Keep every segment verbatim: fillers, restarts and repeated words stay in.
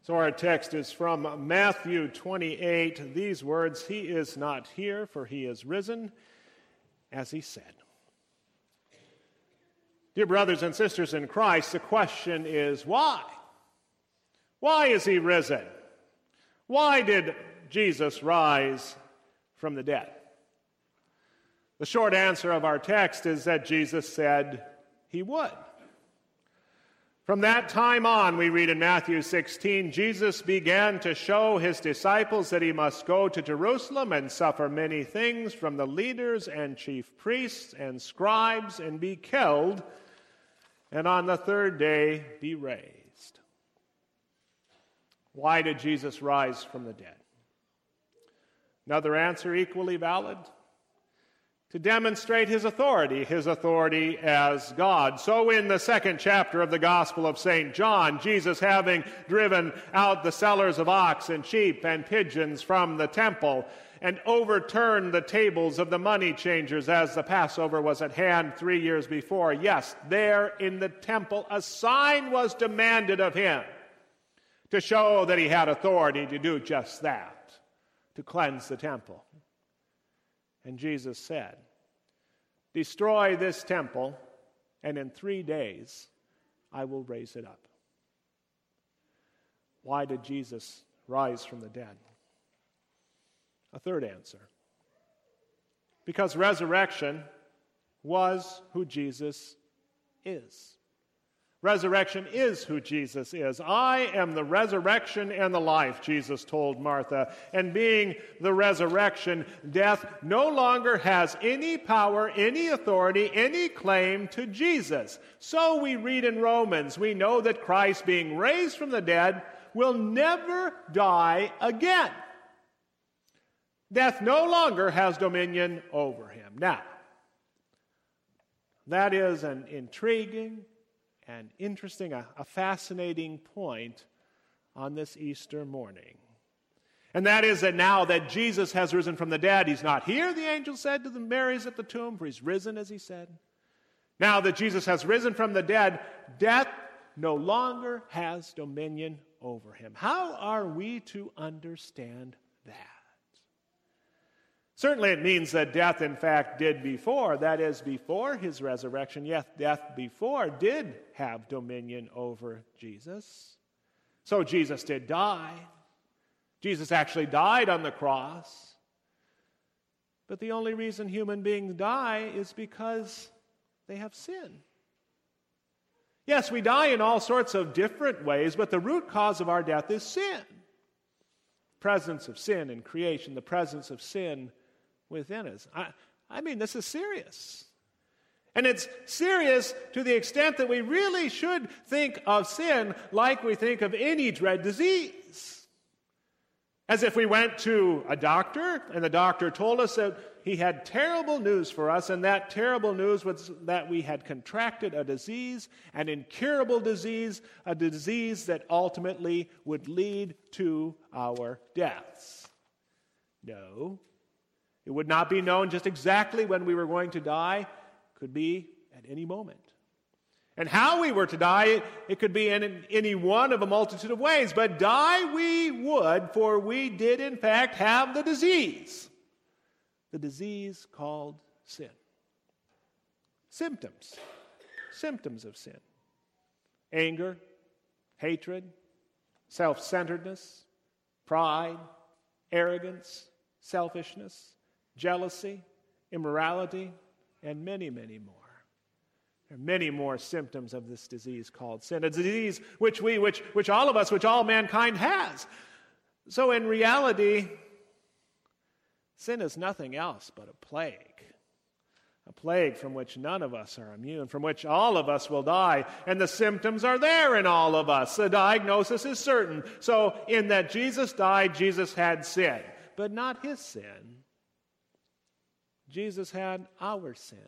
So our text is from Matthew twenty-eight. These words, "He is not here, for he is risen, as he said." Dear brothers and sisters in Christ, the question is why? Why is he risen? Why did Jesus rise from the dead? The short answer of our text is that Jesus said he would. From that time on, we read in Matthew sixteen, Jesus began to show his disciples that he must go to Jerusalem and suffer many things from the leaders and chief priests and scribes and be killed, and on the third day be raised. Why did Jesus rise from the dead? Another answer equally valid: to demonstrate his authority, his authority as God. So in the second chapter of the Gospel of Saint John, Jesus, having driven out the sellers of ox and sheep and pigeons from the temple and overturned the tables of the money changers as the Passover was at hand three years before, yes, there in the temple a sign was demanded of him to show that he had authority to do just that, to cleanse the temple. And Jesus said, "Destroy this temple, and in three days I will raise it up." Why did Jesus rise from the dead? A third answer: because resurrection was who Jesus is. Resurrection is who Jesus is. "I am the resurrection and the life," Jesus told Martha. And being the resurrection, death no longer has any power, any authority, any claim to Jesus. So we read in Romans, we know that Christ, being raised from the dead, will never die again. Death no longer has dominion over him. Now, that is an intriguing and interesting, a, a fascinating point on this Easter morning. And that is that now that Jesus has risen from the dead, he's not here, the angel said to the Marys at the tomb, for he's risen, as he said. Now that Jesus has risen from the dead, death no longer has dominion over him. How are we to understand that? Certainly it means that death, in fact, did before, that is, before his resurrection, yes, death before did have dominion over Jesus. So Jesus did die. Jesus actually died on the cross. But the only reason human beings die is because they have sin. Yes, we die in all sorts of different ways, but the root cause of our death is sin. The presence of sin in creation, the presence of sin within us. I, I mean, this is serious. And it's serious to the extent that we really should think of sin like we think of any dread disease. As if we went to a doctor, and the doctor told us that he had terrible news for us, and that terrible news was that we had contracted a disease, an incurable disease, a disease that ultimately would lead to our deaths. No. It would not be known just exactly when we were going to die. It could be at any moment. And how we were to die, it, it could be in any one of a multitude of ways. But die we would, for we did in fact have the disease. The disease called sin. Symptoms. Symptoms of sin. Anger, hatred, self-centeredness, pride, arrogance, selfishness, jealousy, immorality, and many, many more. There are many more symptoms of this disease called sin, a disease which we, which, which all of us, which all mankind has. So in reality, sin is nothing else but a plague. A plague from which none of us are immune, from which all of us will die. And the symptoms are there in all of us. The diagnosis is certain. So in that Jesus died, Jesus had sin. But not his sin. Jesus had our sin.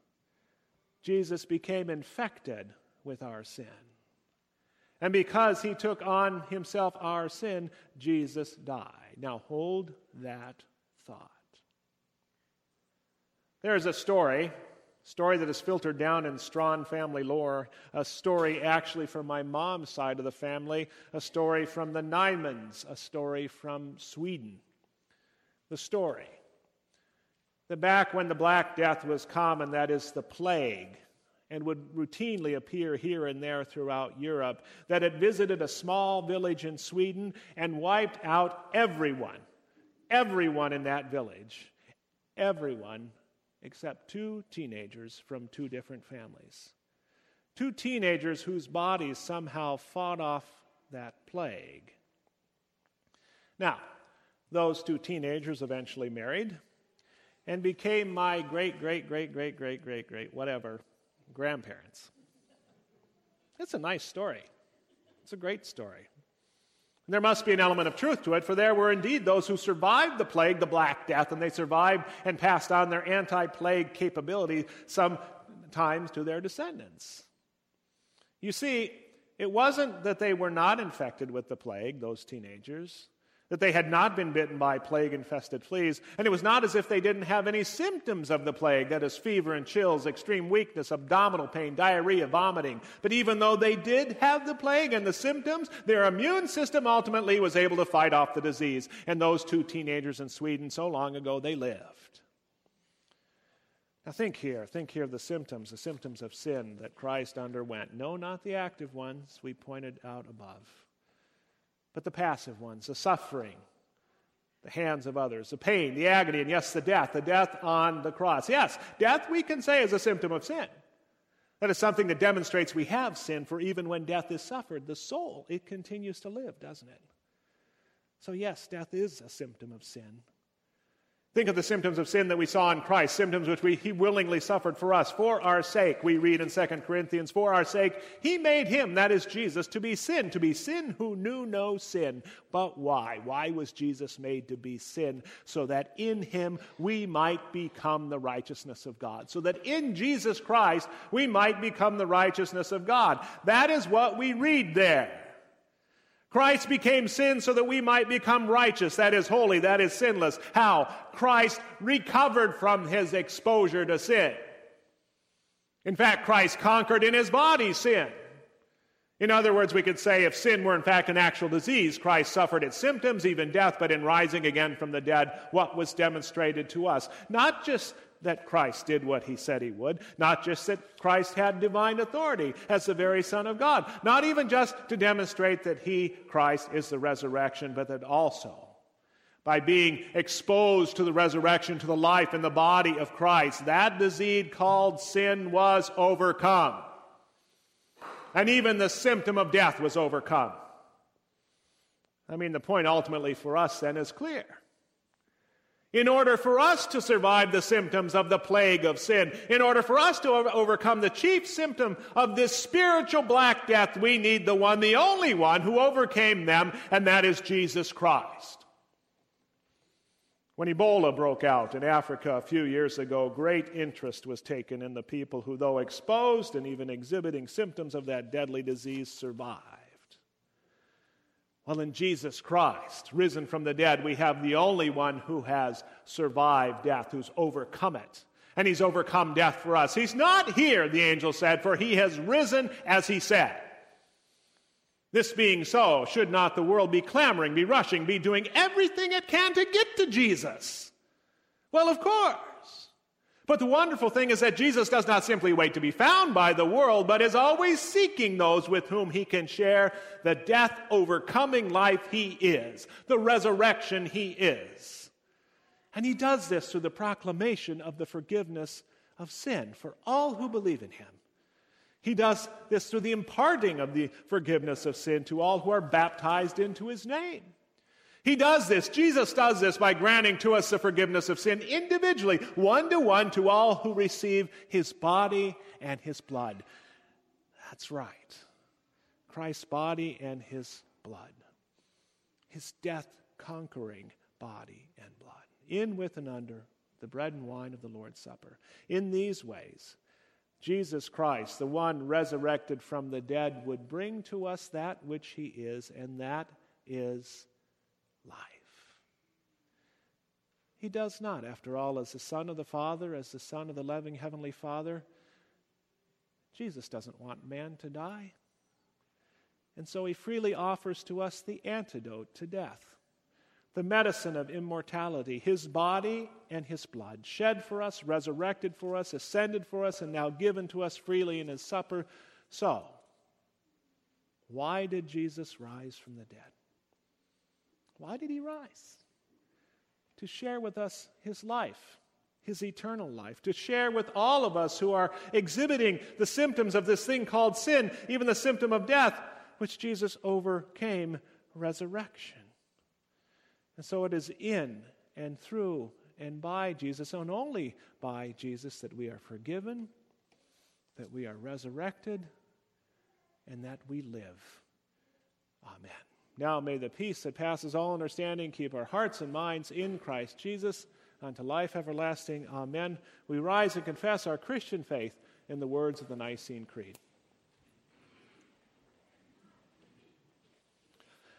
Jesus became infected with our sin. And because he took on himself our sin, Jesus died. Now hold that thought. There's a story story that is filtered down in Strawn family lore, a story actually from my mom's side of the family, a story from the Nymans, a story from Sweden. The story that back when the Black Death was common, that is the plague, and would routinely appear here and there throughout Europe, that it visited a small village in Sweden and wiped out everyone, everyone in that village, everyone except two teenagers from two different families. Two teenagers whose bodies somehow fought off that plague. Now, those two teenagers eventually married and became my great, great, great, great, great, great, great, whatever, grandparents. It's a nice story. It's a great story. And there must be an element of truth to it, for there were indeed those who survived the plague, the Black Death, and they survived and passed on their anti-plague capability sometimes to their descendants. You see, it wasn't that they were not infected with the plague, those teenagers, that they had not been bitten by plague-infested fleas, and it was not as if they didn't have any symptoms of the plague, that is, fever and chills, extreme weakness, abdominal pain, diarrhea, vomiting. But even though they did have the plague and the symptoms, their immune system ultimately was able to fight off the disease. And those two teenagers in Sweden, so long ago, they lived. Now think here, think here of the symptoms, the symptoms of sin that Christ underwent. No, not the active ones we pointed out above, but the passive ones, the suffering, the hands of others, the pain, the agony, and yes, the death, the death on the cross. Yes, death we can say is a symptom of sin. That is something that demonstrates we have sinned, for even when death is suffered, the soul, it continues to live, doesn't it? So yes, death is a symptom of sin. Think of the symptoms of sin that we saw in Christ, symptoms which we, he willingly suffered for us, for our sake. We read in Second Corinthians, for our sake, he made him, that is Jesus, to be sin, to be sin who knew no sin. But why? Why was Jesus made to be sin? So that in him we might become the righteousness of God. So that in Jesus Christ we might become the righteousness of God. That is what we read there. Christ became sin so that we might become righteous, that is holy, that is sinless. How? Christ recovered from his exposure to sin. In fact, Christ conquered in his body sin. In other words, we could say if sin were in fact an actual disease, Christ suffered its symptoms, even death, but in rising again from the dead, what was demonstrated to us? Not just that Christ did what he said he would, not just that Christ had divine authority as the very Son of God, not even just to demonstrate that he, Christ, is the resurrection, but that also by being exposed to the resurrection, to the life and the body of Christ, that disease called sin was overcome. And even the symptom of death was overcome. I mean, the point ultimately for us then is clear. In order for us to survive the symptoms of the plague of sin, in order for us to overcome the chief symptom of this spiritual Black Death, we need the one, the only one who overcame them, and that is Jesus Christ. When Ebola broke out in Africa a few years ago, great interest was taken in the people who, though exposed and even exhibiting symptoms of that deadly disease, survived. Well, in Jesus Christ, risen from the dead, we have the only one who has survived death, who's overcome it. And he's overcome death for us. He's not here, the angel said, for he has risen as he said. This being so, should not the world be clamoring, be rushing, be doing everything it can to get to Jesus? Well, of course. But the wonderful thing is that Jesus does not simply wait to be found by the world, but is always seeking those with whom he can share the death-overcoming life he is, the resurrection he is. And he does this through the proclamation of the forgiveness of sin for all who believe in him. He does this through the imparting of the forgiveness of sin to all who are baptized into his name. He does this, Jesus does this by granting to us the forgiveness of sin individually, one to one, to all who receive his body and his blood. That's right. Christ's body and his blood. His death-conquering body and blood. In, with, and under the bread and wine of the Lord's Supper. In these ways, Jesus Christ, the one resurrected from the dead, would bring to us that which he is, and that is life. He does not. After all, as the Son of the Father, as the Son of the loving Heavenly Father, Jesus doesn't want man to die. And so he freely offers to us the antidote to death, the medicine of immortality, his body and his blood, shed for us, resurrected for us, ascended for us, and now given to us freely in his supper. So, why did Jesus rise from the dead? Why did he rise? To share with us his life, his eternal life, to share with all of us who are exhibiting the symptoms of this thing called sin, even the symptom of death, which Jesus overcame, resurrection. And so it is in and through and by Jesus, and only by Jesus, that we are forgiven, that we are resurrected, and that we live. Amen. Now may the peace that passes all understanding keep our hearts and minds in Christ Jesus unto life everlasting. Amen. We rise and confess our Christian faith in the words of the Nicene Creed.